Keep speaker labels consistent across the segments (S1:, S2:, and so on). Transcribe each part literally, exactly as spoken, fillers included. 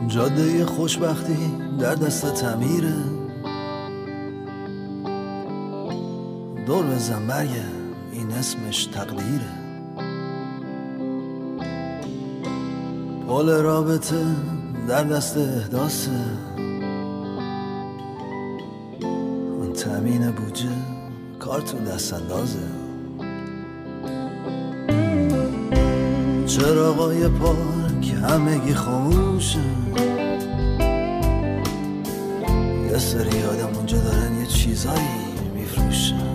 S1: جاده خوشبختی در دست تعمیره، دور بزن برگرد این اسمش تقدیره. پل رابطه در دست احداثه، اون تامین بودجه کار تو دست اندازه. چراغای پارک همگی خاموشه، یه سری آدم اونجا دارن یه چیزایی میفروشن.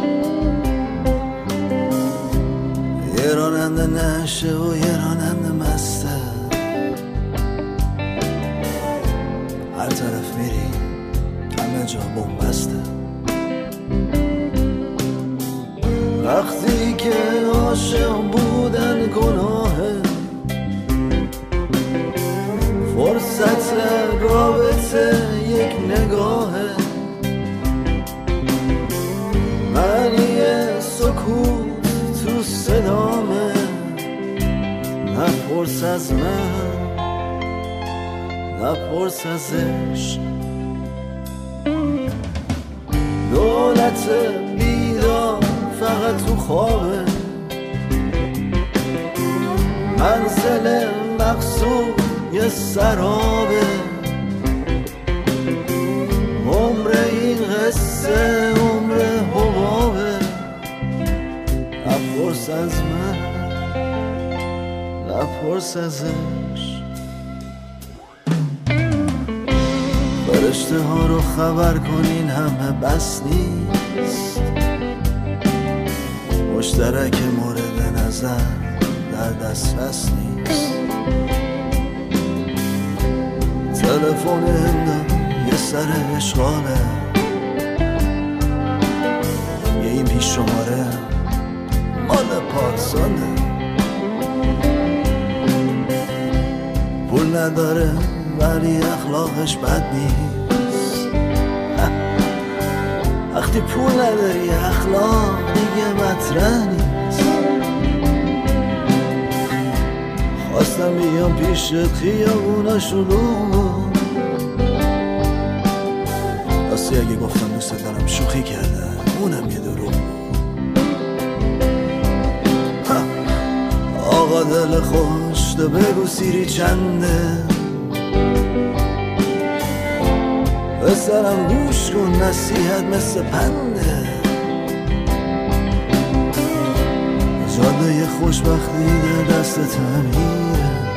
S1: یه راننده نشه و یه راننده مسته، هر طرف میری همه جا بومبسته. وقتی که عاشق بودن گناهه، فرصت رابطه یک نگاهه. معنی سکوت تو صدامه، نپرس از من نپرس از عشق. دولت بیدار فقط تو خوابه، منزل مقصود یه سرابه. عمر این قصه عمر حبابه، نپرس از من نپرس از عشق. فرشته ها رو خبر کنین همه بس نیست، مشترک مورد نظر در دسترس نیست. تلفن هنده یه سر اشغاله، یه این پیش شماره مال پارساله. پول نداره ولی اخلاقش بد نیست، وقتی پول نداری اخلاق دیگه مطرح نیست. خواستم بیام پیشت خیابونا شلوغ، راستی اگه گفتم دوست دارم شوخی کردم اونم یه دروغ. آقا دل خوش تو بگو سیری چنده، بسرم گوش کن نصیحت مثل پنده. جاده خوشبختی در دست تعمیره،